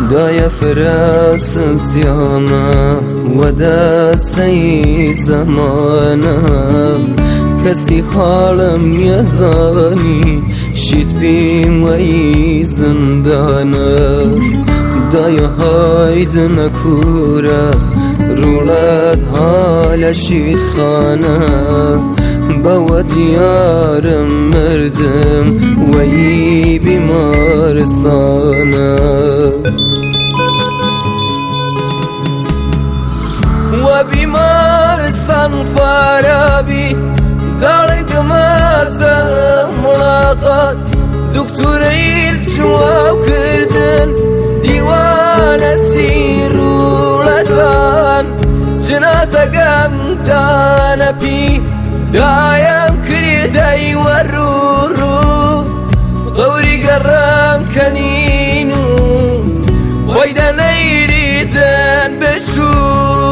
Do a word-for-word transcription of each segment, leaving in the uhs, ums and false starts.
دای فراس زیانه و دستی زمانه کسی حالم یزانی شید بیم وی زندانه دای هاید نکوره رولد حال شید خانه با دیارم مردم وی بیمارستانه و بیمارستان فارابی دەڵێکمە ملاقات دکتۆرەیل چواو کردن دیوانە سیرولەتان جنازەکەم دانەپی دایم کردەی وەڕوڕوو غەوری گەڕام کەنین و وەی دەنەیریتن بچوو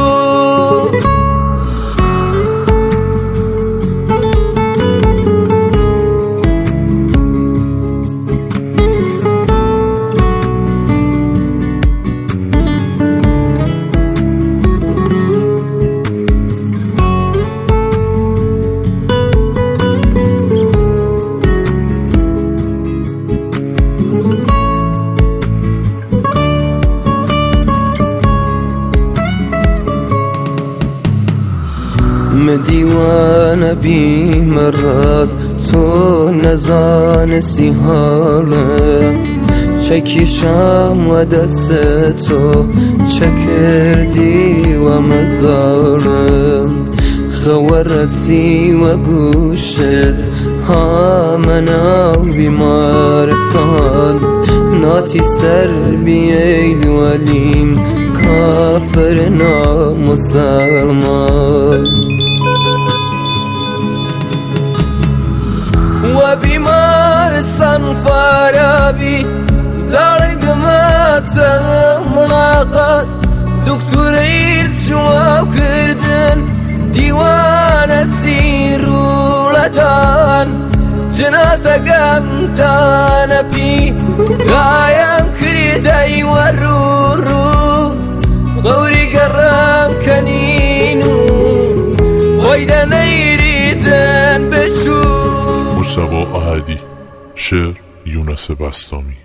دیوانه بیمرد تو نزانستی حالم چکیشم و دست تو چه کردی و مزارم خور رسی و گوشت هامنا بیمارستان ناتی سر بیایل ولیم کافر نامسلمان و بیمارستان فارابی دەڵێکمە ملاقات دکتۆرەیل چواو کردن دیوانە سیرولەتان جنازەکەم دانەپی دایم کردەی وەڕوڕوو غەوری گەڕام کەنین و وەی دەنەیریتن بچوو. مجتبی احدی، شعر یونس بسطامی.